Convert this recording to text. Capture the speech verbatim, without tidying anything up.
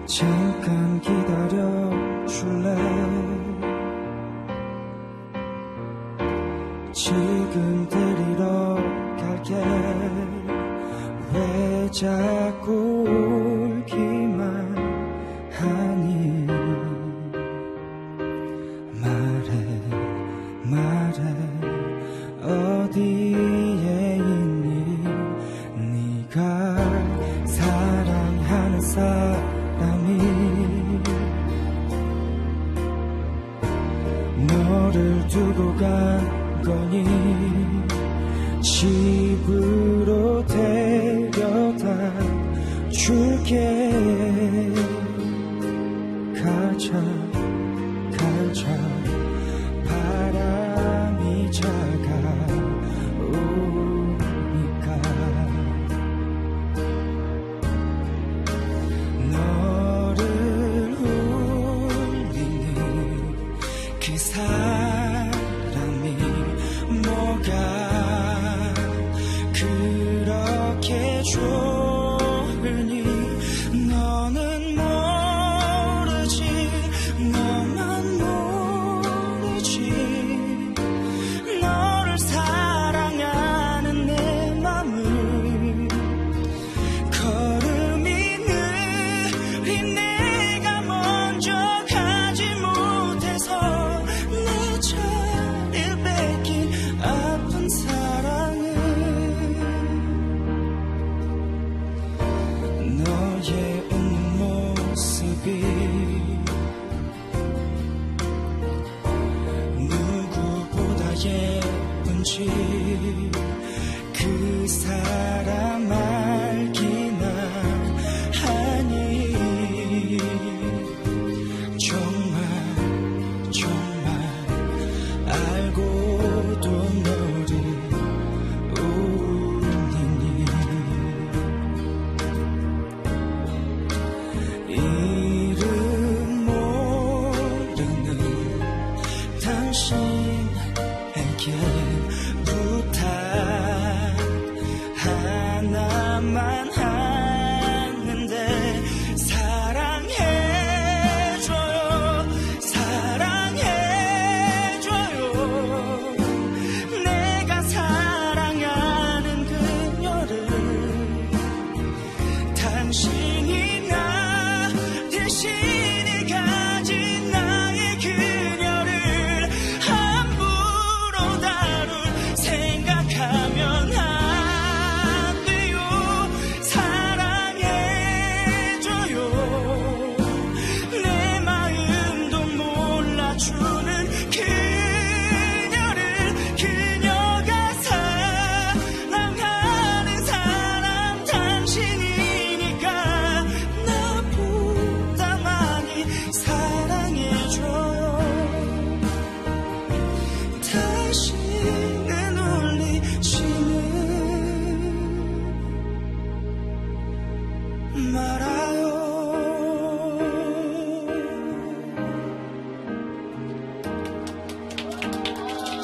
잠깐 기다려줄래? 지금 데리러 갈게. 왜 자꾸 울기만 하니? 말해 말해 어디에 있니? 네가 사랑하는 사람이 너를 두고 간 거니? 집으로 데려다 줄게. 가자 가자. 바람이 차가우니까 너를 울리는 그 사람이 뭐가 그렇게 좋으니? 너는 모르지. 너만 모르지. 너를 사랑하는 내 맘을 걸음이 느린 내가 먼저 가지 못해서 내 자리를 뺏긴 아픈 사랑을 너의 웃는 모습이 누구보다 예쁜지 그 사람 알기나 하니? 정말 정말 알고도